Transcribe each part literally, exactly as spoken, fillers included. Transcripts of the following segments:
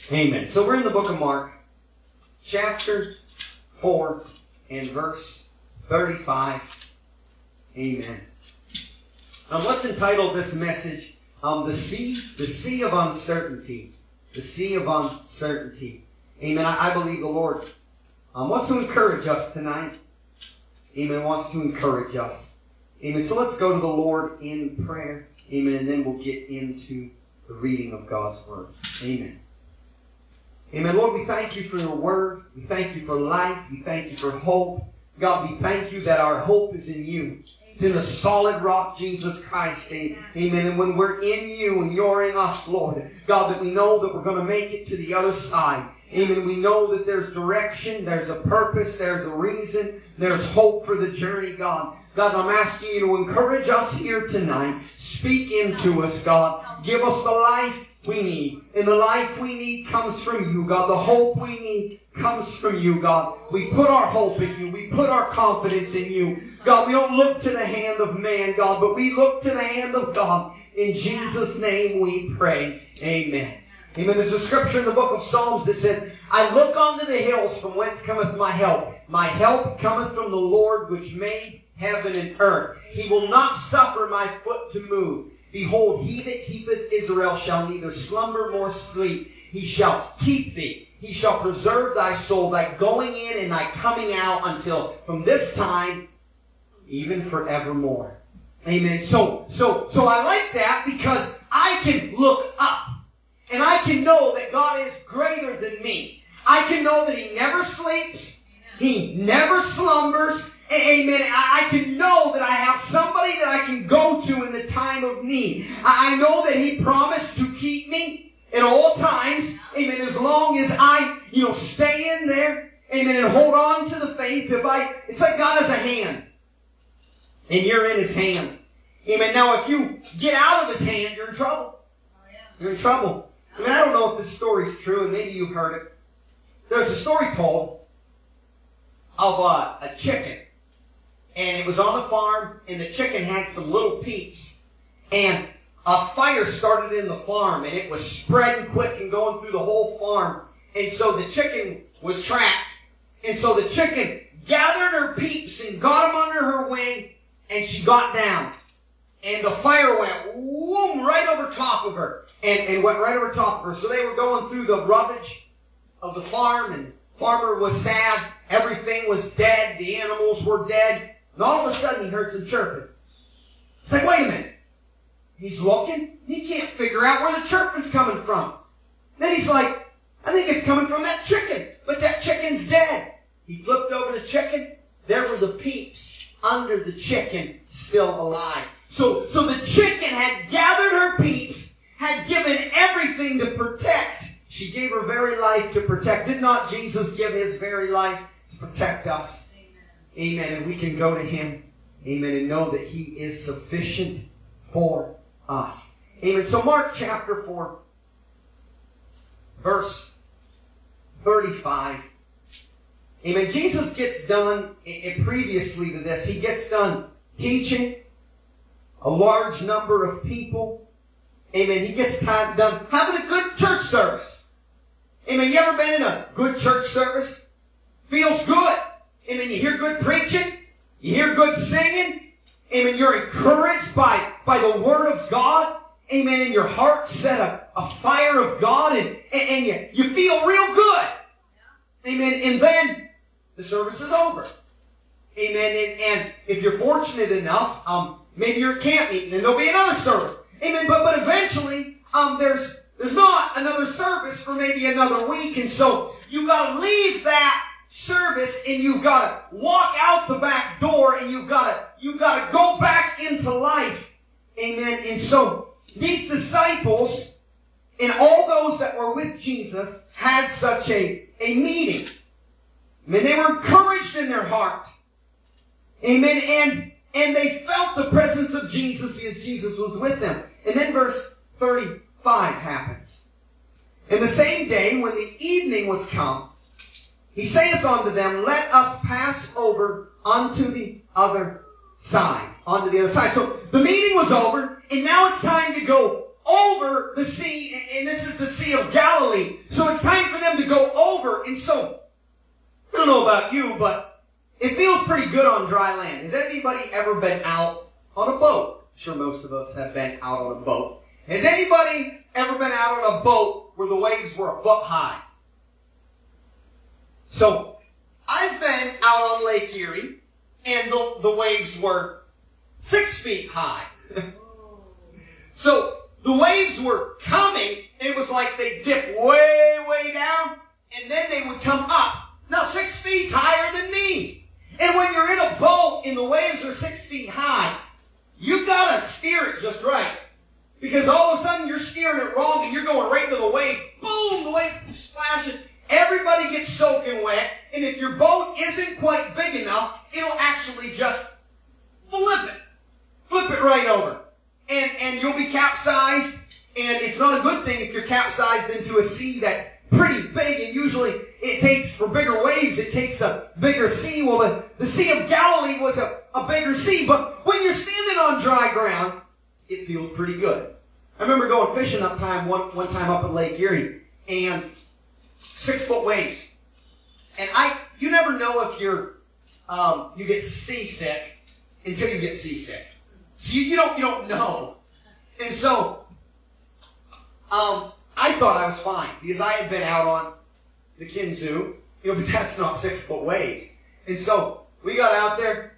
Amen. So we're in the book of Mark, chapter four and verse thirty-five. Amen. Um, what's entitled this message? Um, the sea, the sea of uncertainty. The sea of uncertainty. Amen. I, I believe the Lord um, wants to encourage us tonight. Amen. Wants to encourage us. Amen. So let's go to the Lord in prayer. Amen. And then we'll get into the reading of God's Word. Amen. Amen. Lord, we thank you for your Word. We thank you for life. We thank you for hope. God, we thank you that our hope is in you. It's in the solid rock, Jesus Christ. Amen. And when we're in you and you're in us, Lord, God, that we know that we're going to make it to the other side. Amen. We know that there's direction, there's a purpose, there's a reason, there's hope for the journey, God. God, I'm asking you to encourage us here tonight. Speak into us, God. Give us the life we need. And the life we need comes from you, God. The hope we need comes from you, God. We put our hope in you. We put our confidence in you. God, we don't look to the hand of man, God, but we look to the hand of God. In Jesus' name we pray. Amen. Amen. There's a scripture in the book of Psalms that says, I look unto the hills from whence cometh my help. My help cometh from the Lord which made heaven and earth. He will not suffer my foot to move. Behold, he that keepeth Israel shall neither slumber nor sleep. He shall keep thee. He shall preserve thy soul, thy going in and thy coming out until from this time, even forevermore. Amen. So, so, so I like that because I can look up and I can know that God is greater than me. I can know that He never sleeps. He never slumbers. Amen. I, I can know that I have somebody that I can go to in the time of need. I, I know that He promised to keep me at all times. Amen. As long as I, you know, stay in there. Amen. And hold on to the faith. If I, it's like God has a hand. And you're in His hand. Amen. Now, if you get out of His hand, you're in trouble. You're in trouble. I mean, I don't know if this story is true, and maybe you've heard it. There's a story told of uh, a chicken. And it was on a farm, and the chicken had some little peeps. And a fire started in the farm, and it was spreading quick and going through the whole farm. And so the chicken was trapped. And so the chicken gathered her peeps and got them under her wing, and she got down. And the fire went whoom, right over top of her. And, and went right over top of her. So they were going through the rubbish of the farm, and the farmer was sad. Everything was dead. The animals were dead. And all of a sudden he heard some chirping. It's like, wait a minute. He's looking. He can't figure out where the chirping's coming from. Then he's like, I think it's coming from that chicken. But that chicken's dead. He flipped over the chicken. There were the peeps under the chicken still alive. So, so the chicken had gathered her peeps, had given everything to protect. She gave her very life to protect. Did not Jesus give His very life to protect us? Amen. And we can go to Him. Amen. And know that He is sufficient for us. Amen. So Mark chapter four, verse thirty-five. Amen. Jesus gets done, previously to this, He gets done teaching a large number of people. Amen. He gets time done having a good church service. Amen. You ever been in a good church service? Feels good. Amen. You hear good preaching. You hear good singing. Amen. You're encouraged by, by the Word of God. Amen. And your heart set a, a fire of God, and, and, and you, you feel real good. Amen. And then the service is over. Amen. And, and if you're fortunate enough, um, maybe you're at camp meeting and there'll be another service. Amen. But, but eventually, um, there's, there's not another service for maybe another week. And so you gotta leave that service and you've gotta walk out the back door and you've gotta, you've gotta go back into life. Amen. And so these disciples and all those that were with Jesus had such a, a meeting. Amen. They were encouraged in their heart. Amen. And, and they felt the presence of Jesus because Jesus was with them. And then verse thirty-five happens. And the same day when the evening was come, He saith unto them, let us pass over unto the other side. Onto the other side. So the meeting was over, and now it's time to go over the sea, and this is the Sea of Galilee. So it's time for them to go over. And so, I don't know about you, but it feels pretty good on dry land. Has anybody ever been out on a boat? I'm sure most of us have been out on a boat. Has anybody ever been out on a boat where the waves were a foot high? So, I've been out on Lake Erie, and the, the waves were six feet high. So, the waves were coming, and it was like they dipped way, way down, and then they would come up. Now, six feet higher than me. And when you're in a boat and the waves are six feet high, you've got to steer it just right. Because all of a sudden you're steering it wrong and you're going right into the wave. Boom, the wave splashes. Everybody gets soaking wet. And if your boat isn't quite big enough, it'll actually just flip it. Flip it right over. And, and you'll be capsized. And it's not a good thing if you're capsized into a sea that's pretty big. And usually it takes, for bigger waves, it takes a bigger sea. Well, the, the Sea of Galilee was a, a bigger sea. But when you're standing on dry ground, it feels pretty good. I remember going fishing up time one, one time up in Lake Erie, and six foot waves. And I, you never know if you're, um, you get seasick until you get seasick. So you, you don't, you don't know. And so, um, I thought I was fine because I had been out on the Kinzoo, you know, but that's not six foot waves. And so we got out there.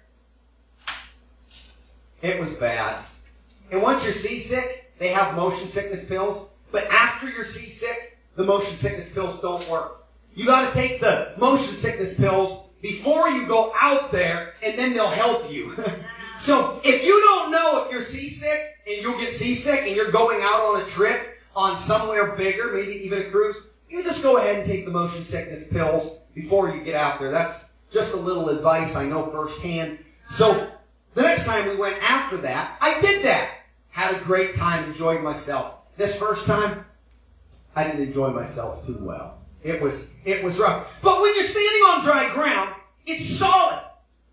It was bad. And once you're seasick, they have motion sickness pills. But after you're seasick, the motion sickness pills don't work. You got to take the motion sickness pills before you go out there, and then they'll help you. So if you don't know if you're seasick, and you'll get seasick, and you're going out on a trip on somewhere bigger, maybe even a cruise, you just go ahead and take the motion sickness pills before you get out there. That's just a little advice I know firsthand. So the next time we went after that, I did that. Had a great time, enjoyed myself. This first time, I didn't enjoy myself too well. It was, it was rough. But when you're standing on dry ground, it's solid.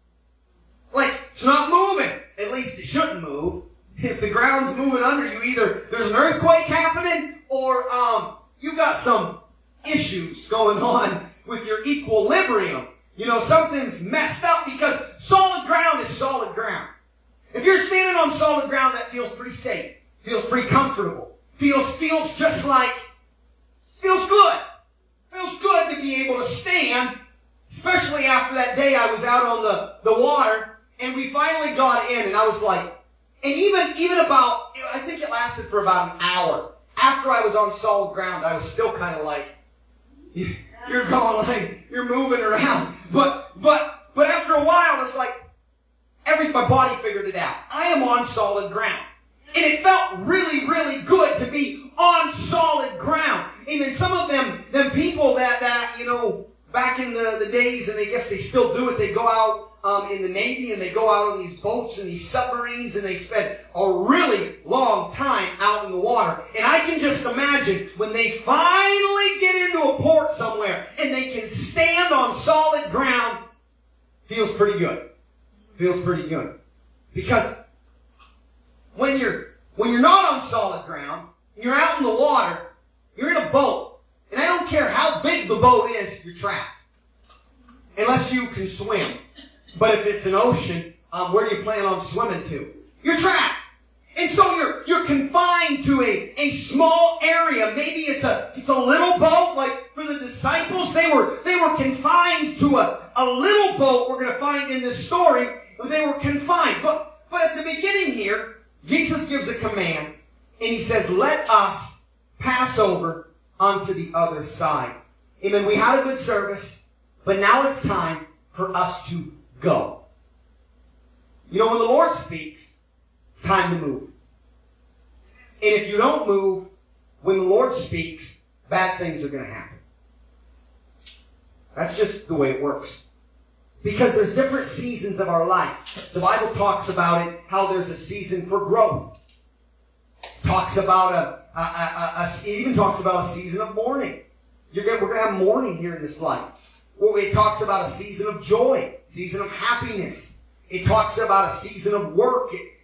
Like, it's not moving. At least it shouldn't move. If the ground's moving under you, either there's an earthquake happening, or um, you've got some issues going on with your equilibrium. You know, something's messed up, because solid ground is solid ground. If you're standing on solid ground, that feels pretty safe. Feels pretty comfortable. Feels, feels just like, feels good. Feels good to be able to stand, especially after that day I was out on the, the water, and we finally got in, and I was like, and even, even about, I think it lasted for about an hour. After I was on solid ground, I was still kind of like, you're going like, you're moving around. But, but, but after a while, it's like, every, my body figured it out. I am on solid ground. And it felt really, really good to be on solid ground. And then some of them, them people that, that, you know, back in the, the days, and I guess they still do it, they go out um, in the Navy, and they go out on these boats and these submarines, and they spend a really long time out in the water. And I can just imagine when they finally get into a port somewhere, and they can stand on solid ground, feels pretty good. Feels pretty good. Because when you're, when you're not on solid ground, and you're out in the water, you're in a boat, and I don't care how big the boat is, you're trapped. Unless you can swim. But if it's an ocean, um, where do you plan on swimming to? You're trapped. And so you're, you're confined to a, a small area. Maybe it's a, it's a little boat, like for the disciples, they were, they were confined to a, a little boat we're going to find in this story. They were confined. But, but at the beginning here, Jesus gives a command, and he says, let us pass over onto the other side. Amen. We had a good service, but now it's time for us to go. You know, when the Lord speaks, it's time to move. And if you don't move, when the Lord speaks, bad things are going to happen. That's just the way it works. Because there's different seasons of our life. The Bible talks about it, how there's a season for growth. It talks about a, a, a, a, it even talks about a season of mourning. You're gonna, we're going to have mourning here in this life. Well, it talks about a season of joy, season of happiness. It talks about a season of work. It,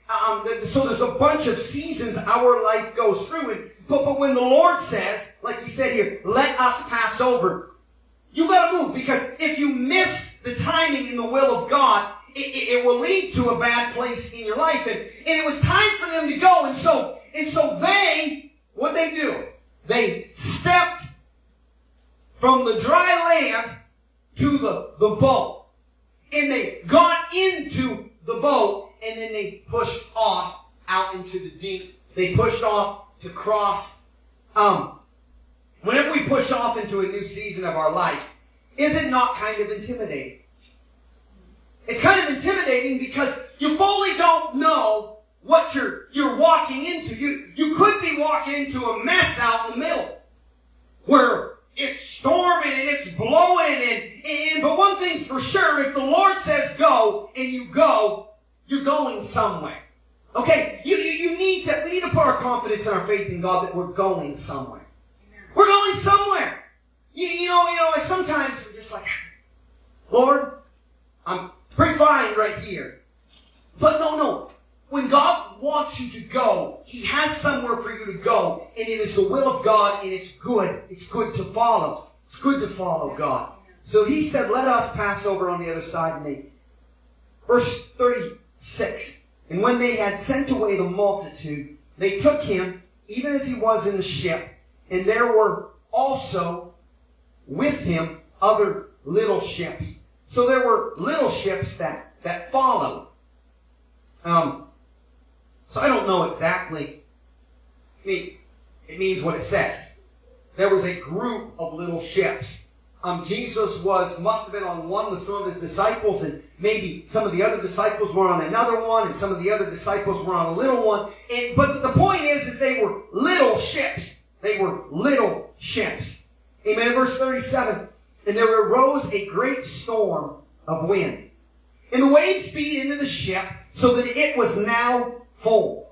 um, so there's a bunch of seasons our life goes through. And, but, but when the Lord says, like He said here, let us pass over, you got to move, because if you miss the timing in the will of God, it, it, it will lead to a bad place in your life. And, and it was time for them to go. And so, and so they, what they do, they stepped from the dry land to the, the boat. And they got into the boat, and then they pushed off out into the deep. They pushed off to cross. Um, whenever we push off into a new season of our life, is it not kind of intimidating? It's kind of intimidating because you fully don't know what you're you're walking into. You you could be walking into a mess out in the middle where it's storming and it's blowing and, and but one thing's for sure, if the Lord says go and you go, you're going somewhere. Okay? You, you, you need to we need to put our confidence and our faith in God that we're going somewhere. We're going somewhere. You, you know, you know, sometimes we're just like, Lord, I'm pretty fine right here. But no, no. When God wants you to go, He has somewhere for you to go. And it is the will of God, and it's good. It's good to follow. It's good to follow God. So He said, let us pass over on the other side. And they, verse thirty-six, and when they had sent away the multitude, they took Him, even as He was in the ship. And there were also with Him other little ships. So there were little ships that, that followed. Um, so I don't know exactly. I mean, it means what it says. There was a group of little ships. Um, Jesus was, must have been on one with some of His disciples, and maybe some of the other disciples were on another one, and some of the other disciples were on a little one. And, but the point is, is they were little ships. They were little ships. Amen. Verse thirty-seven, and there arose a great storm of wind, and the waves beat into the ship, so that it was now full.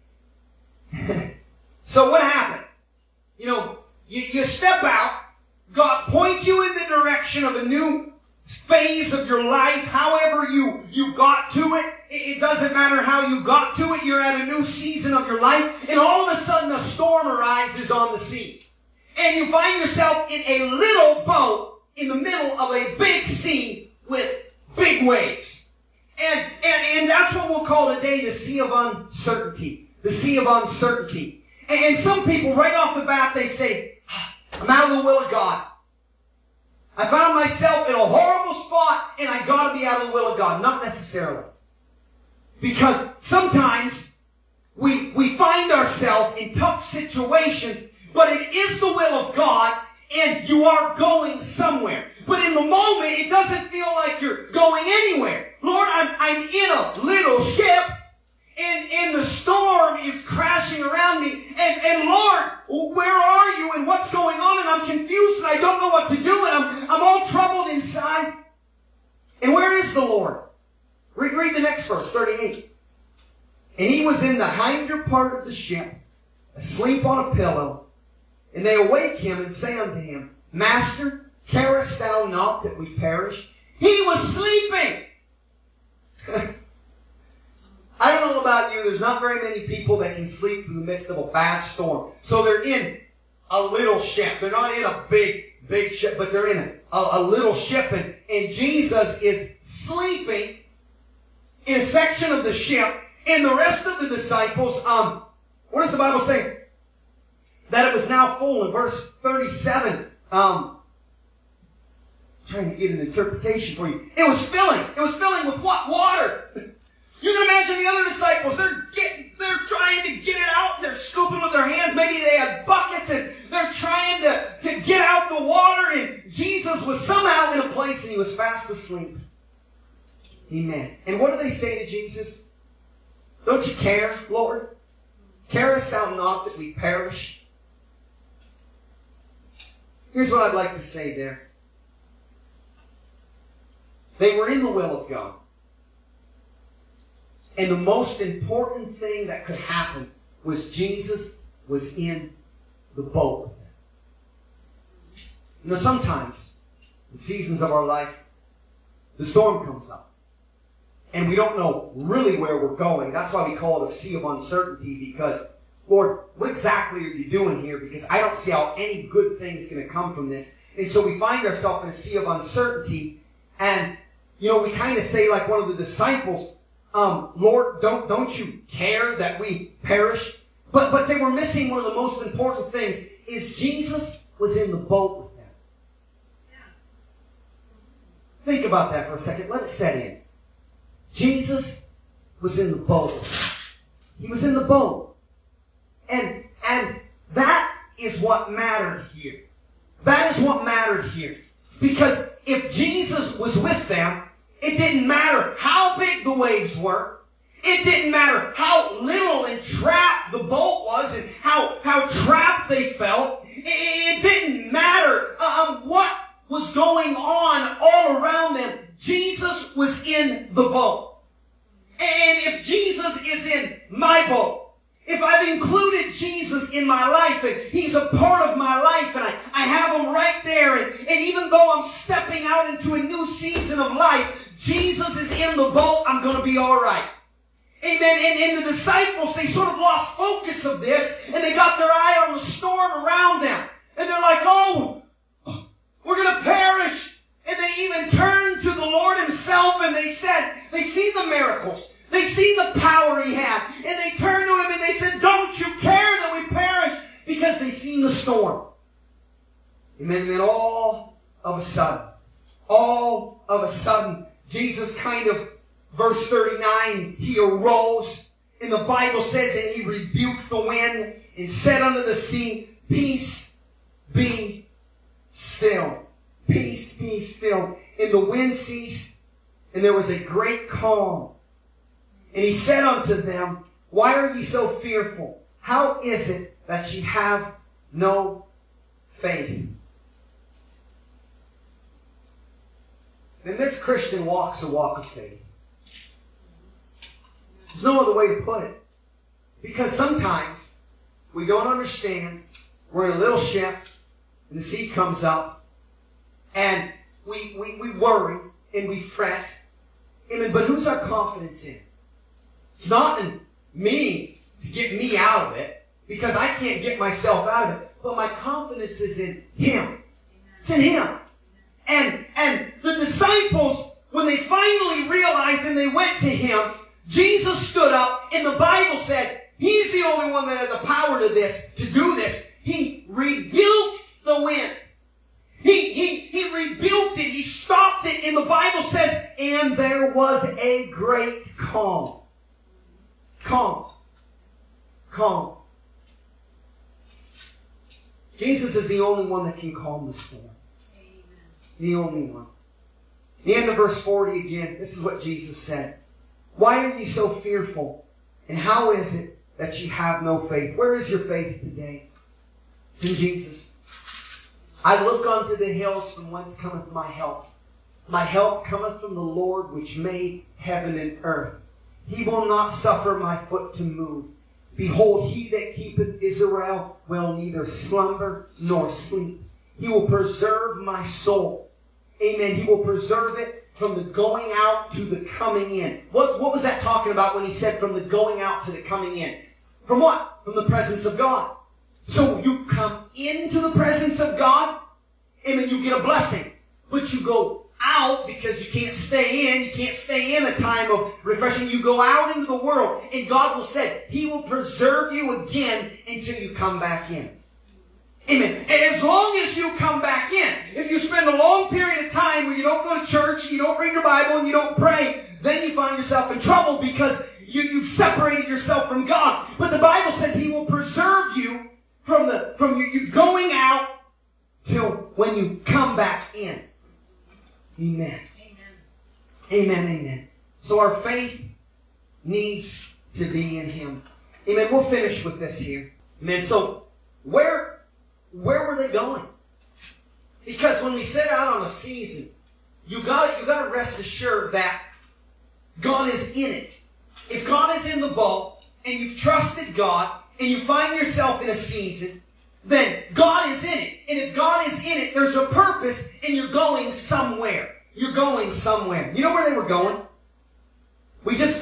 So what happened? You know, you, you step out, God points you in the direction of a new phase of your life, however you, you got to it. It doesn't matter how you got to it. You're at a new season of your life, and all of a sudden a storm arises on the sea. And you find yourself in a little boat in the middle of a big sea with big waves. And, and, and that's what we'll call today the sea of uncertainty. The sea of uncertainty. And, and some people, right off the bat, they say, I'm out of the will of God. I found myself in a horrible spot, and I got to be out of the will of God. Not necessarily. Because sometimes we, we find ourselves in tough situations, but it is the will of God, and you are going somewhere. But in the moment, it doesn't feel like you're going anywhere. Lord, I'm, I'm in a little ship, and, and the storm is crashing around me. And, and Lord, where are you, and what's going on? And I'm confused, and I don't know what to do, and I'm, I'm all troubled inside. And where is the Lord? Read, read the next verse, thirty-eight. And He was in the hinder part of the ship, asleep on a pillow. And they awake Him and say unto Him, Master, carest thou not that we perish? He was sleeping. I don't know about you, there's not very many people that can sleep in the midst of a bad storm. So they're in a little ship. They're not in a big, big ship, but they're in a, a, a little ship. And, and Jesus is sleeping in a section of the ship. And the rest of the disciples, um, what does the Bible say? That it was now full. In verse thirty-seven, um, trying to get an interpretation for you. It was filling. It was filling with what? Water. You can imagine the other disciples. They're getting, they're trying to get it out. They're scooping with their hands. Maybe they had buckets, and they're trying to, to get out the water. And Jesus was somehow in a place, and He was fast asleep. Amen. And what do they say to Jesus? Don't you care, Lord? Carest thou not that we perish? Here's what I'd like to say there. They were in the will of God. And the most important thing that could happen was Jesus was in the boat with them. You know, sometimes, in seasons of our life, the storm comes up. and we don't know really where we're going. That's why we call it a sea of uncertainty, because, Lord, what exactly are you doing here? Because I don't see how any good thing is going to come from this. And so we find ourselves in a sea of uncertainty, and, you know, we kind of say like one of the disciples, um, Lord, don't, don't you care that we perish? But, but they were missing one of the most important things, is Jesus was in the boat with them. Think about that for a second. Let it set in. Jesus was in the boat. He was in the boat. And, and that is what mattered here. That is what mattered here. Because if Jesus was with them, it didn't matter how big the waves were. It didn't matter how little and trapped the boat was and how, how trapped they felt. It, it didn't matter um, what was going on all around them. Jesus was in the boat. And if Jesus is in my boat, if I've included Jesus in my life and He's a part of my life and I, I have Him right there, and, and even though I'm stepping out into a new season of life, Jesus is in the boat, I'm going to be all right. Amen. And, and the disciples, they sort of lost focus of this, and they got their eye on the storm around them. And they're like, oh, we're going to perish. And they even turned to the Lord Himself, and they said, they see the miracles. They see the power He had. And they turned to Him and they said, don't you care that we perish? Because they seen the storm. Amen. And then all of a sudden, all of a sudden, Jesus kind of, verse thirty-nine, He arose. And the Bible says, and He rebuked the wind and said unto the sea, peace be still. Peace be still. And the wind ceased, and there was a great calm. And He said unto them, why are ye so fearful? How is it that ye have no faith? And this Christian walks a walk of faith. There's no other way to put it. Because sometimes we don't understand. We're in a little ship, and the sea comes up, and we, we, we worry, and we fret. Amen. But who's our confidence in? It's not in me to get me out of it, because I can't get myself out of it. But my confidence is in Him. It's in Him. And, and the disciples, when they finally realized and they went to Him, Jesus stood up, and the Bible said, He's the only one that had the power to this, to do this. He rebuked the wind. He, he, he rebuked it. He stopped it. And the Bible says, and there was a great calm. Calm. Calm. Jesus is the only one that can calm the storm. Amen. The only one. The end of verse forty again. This is what Jesus said. Why are ye so fearful? And how is it that ye have no faith? Where is your faith today? It's in Jesus. I look unto the hills from whence cometh my help. My help cometh from the Lord which made heaven and earth. He will not suffer my foot to move. Behold, He that keepeth Israel will neither slumber nor sleep. He will preserve my soul. Amen. He will preserve it from the going out to the coming in. What, what was that talking about when He said from the going out to the coming in? From what? From the presence of God. So you come into the presence of God, amen, you get a blessing. But you go out because you can't stay in. You can't stay in a time of refreshing. You go out into the world, and God will say, He will preserve you again until you come back in. Amen. As long as you come back in. If you spend a long period of time where you don't go to church, and you don't read your Bible, and you don't pray, then you find yourself in trouble because you, you've separated yourself from God. But the Bible says He will preserve you from the from you, you going out till when you come back in. Amen. Amen. Amen. Amen. So our faith needs to be in Him. Amen. We'll finish with this here. Amen. So where where were they going? Because when we set out on a season, you got you got to rest assured that God is in it. If God is in the boat and you've trusted God and you find yourself in a season, then God is in it. And if God is in it, there's a purpose, and you're going somewhere. You're going somewhere. You know where they were going?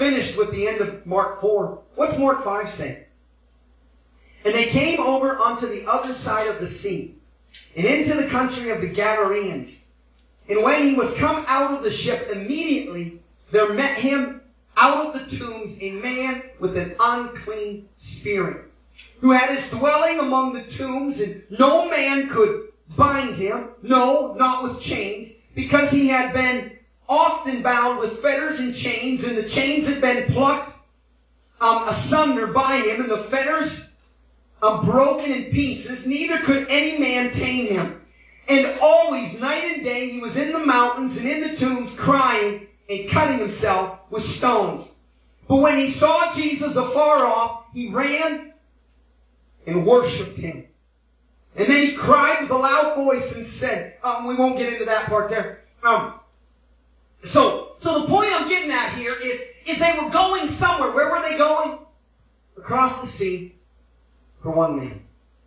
finished with the end of Mark four. What's Mark five say? And they came over onto the other side of the sea, and into the country of the Gadarenes. And when he was come out of the ship, immediately there met him out of the tombs a man with an unclean spirit, who had his dwelling among the tombs, and no man could bind him, no, not with chains, because he had been often bound with fetters and chains, and the chains had been plucked um, asunder by him, and the fetters um, broken in pieces. Neither could any man tame him. And always, night and day, he was in the mountains and in the tombs, crying and cutting himself with stones. But when he saw Jesus afar off, he ran and worshipped him. And then he cried with a loud voice and said, um, we won't get into that part there. Um, so, so the point I'm getting at here is, is they were going somewhere. Where were they going? Across the sea for one man.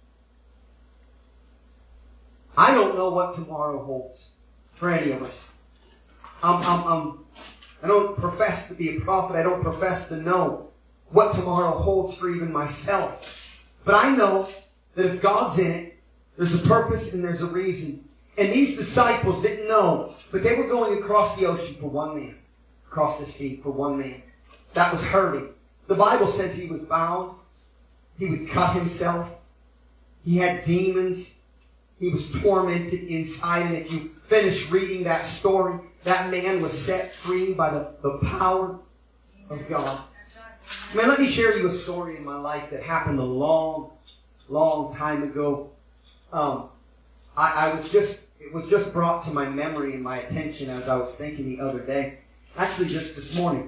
I don't know what tomorrow holds for any of us. Um, um, um, I don't profess to be a prophet. I don't profess to know what tomorrow holds for even myself. But I know that if God's in it, there's a purpose and there's a reason. And these disciples didn't know, but they were going across the ocean for one man. Across the sea for one man. That was hurting. The Bible says he was bound. He would cut himself. He had demons. He was tormented inside. And if you finish reading that story, that man was set free by the, the power of God. Man, let me share you a story in my life that happened a long, long time ago. Um, I, I was just, it was just brought to my memory and my attention as I was thinking the other day. Actually, just this morning.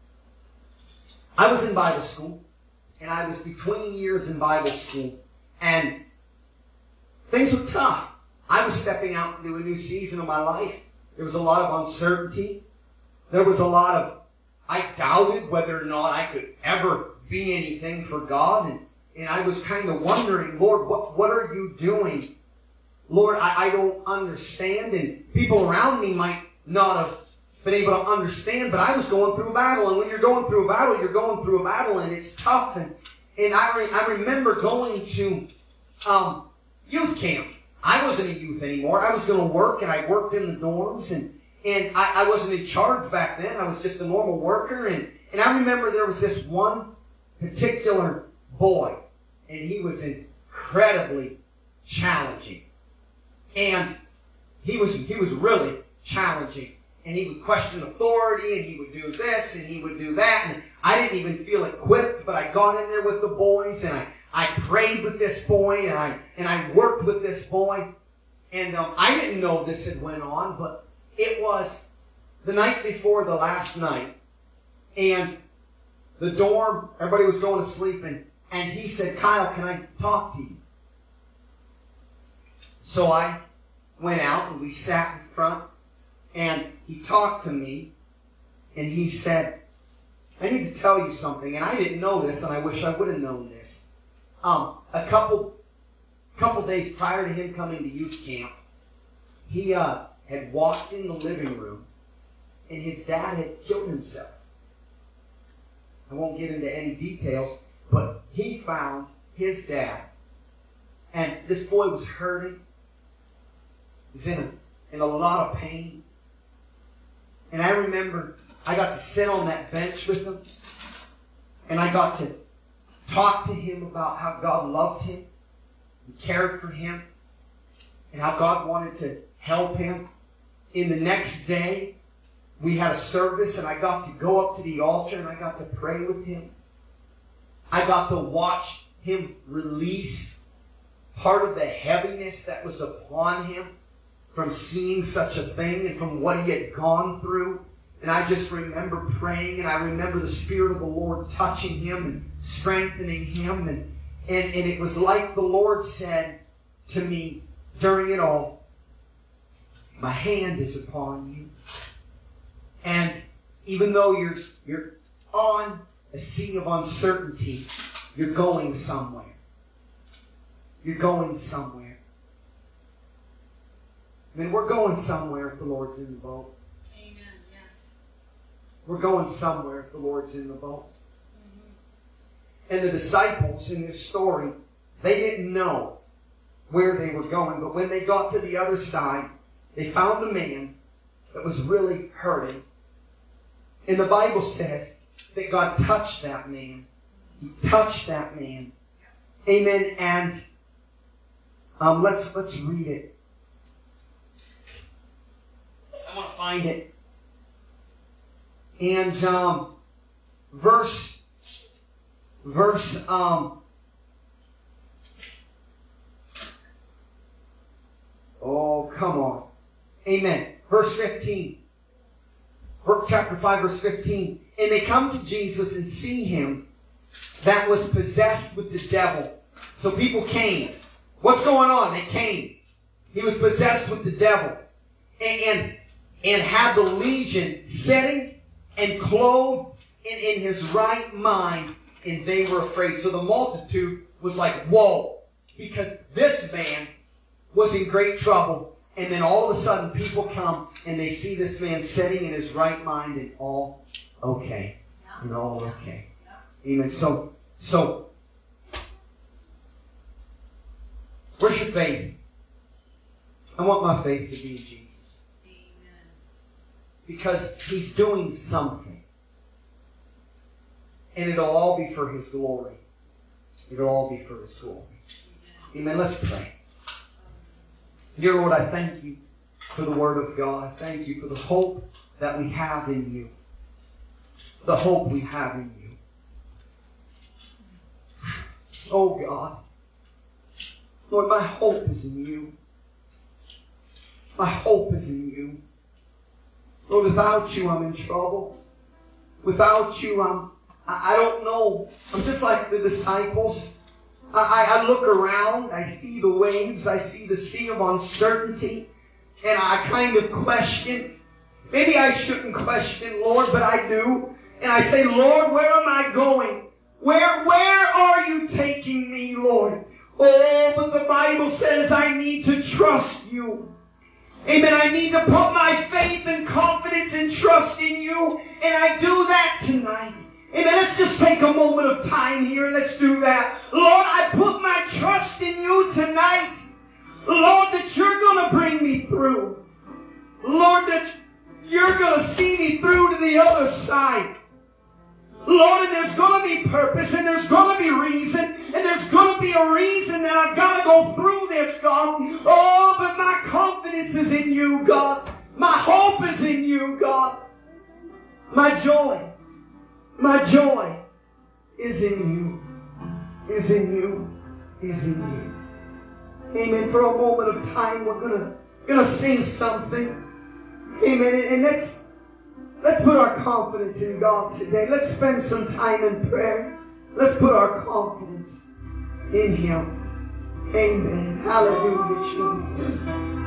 I was in Bible school, and I was between years in Bible school, and things were tough. I was stepping out into a new season of my life. There was a lot of uncertainty. There was a lot of, I doubted whether or not I could ever be anything for God, and And I was kind of wondering, Lord, what, what are you doing? Lord, I, I don't understand. And people around me might not have been able to understand, but I was going through a battle. And when you're going through a battle, you're going through a battle, and it's tough. And, and I, re, I remember going to um, youth camp. I wasn't a youth anymore. I was going to work, and I worked in the dorms. And, and I, I wasn't in charge back then. I was just a normal worker. And, and I remember there was this one particular boy. And he was incredibly challenging. And he was he was really challenging. And he would question authority, and he would do this, and he would do that. And I didn't even feel equipped, but I got in there with the boys, and I, I prayed with this boy, and I and I worked with this boy. And um, I didn't know this had went on, but it was the night before the last night. And the dorm, everybody was going to sleep, and And he said, Kyle, can I talk to you? So I went out and we sat in front, and he talked to me, and he said, I need to tell you something. And I didn't know this, and I wish I would have known this. Um, a couple, couple days prior to him coming to youth camp, he uh, had walked in the living room, and his dad had killed himself. I won't get into any details, but he found his dad, and this boy was hurting. He was in a, in a lot of pain. And I remember I got to sit on that bench with him, and I got to talk to him about how God loved him and cared for him, and how God wanted to help him. In the next day, we had a service, and I got to go up to the altar, and I got to pray with him. I got to watch him release part of the heaviness that was upon him from seeing such a thing and from what he had gone through. And I just remember praying, and I remember the Spirit of the Lord touching him and strengthening him. And, and, and it was like the Lord said to me during it all, my hand is upon you. And even though you're you're on a sea of uncertainty, you're going somewhere. You're going somewhere. I mean, we're going somewhere if the Lord's in the boat. Amen. Yes. we're going somewhere if the Lord's in the boat. And the disciples in this story, they didn't know where they were going. But when they got to the other side, they found a man that was really hurting. And the Bible says that God touched that man. He touched that man. Amen. And um, let's let's read it. I want to find it. And um, verse verse um. Oh, come on. Amen. Verse fifteen. Chapter five, verse fifteen. And they come to Jesus and see him that was possessed with the devil. So people came. What's going on? They came. He was possessed with the devil. And, and, and had the legion sitting and clothed and in his right mind. And they were afraid. So the multitude was like, whoa. Because this man was in great trouble. And then all of a sudden people come and they see this man sitting in his right mind and all okay. And all okay. Amen. So, so, where's your faith? I want my faith to be in Jesus. Amen. Because He's doing something. And it'll all be for His glory. It'll all be for His glory. Amen. Let's pray. Dear Lord, I thank You for the Word of God. I thank You for the hope that we have in You. The hope we have in You. Oh God. Lord, my hope is in You. My hope is in You. Lord, without You, I'm in trouble. Without You, I'm, I, I don't know. I'm just like the disciples. I, I look around, I see the waves, I see the sea of uncertainty, and I kind of question. Maybe I shouldn't question, Lord, but I do. And I say, Lord, where am I going? Where, where are You taking me, Lord? Oh, but the Bible says I need to trust You. Amen. I need to put my faith and confidence and trust in You, and I do that tonight. Amen. Let's just take a moment of time here and let's do that. Lord, I put my trust in You tonight. Lord, that You're going to bring me through. Lord, that You're going to see me through to the other side. Lord, and there's going to be purpose and there's going to be reason and there's going to be a reason that I've got to go through this, God. Oh, but my confidence is in You, God. My hope is in You, God. My joy. My joy is in You, is in You, is in You. Amen. For a moment of time, we're gonna gonna sing something. Amen. And let's let's put our confidence in God today. Let's spend some time in prayer. Let's put our confidence in Him. Amen. Hallelujah, Jesus.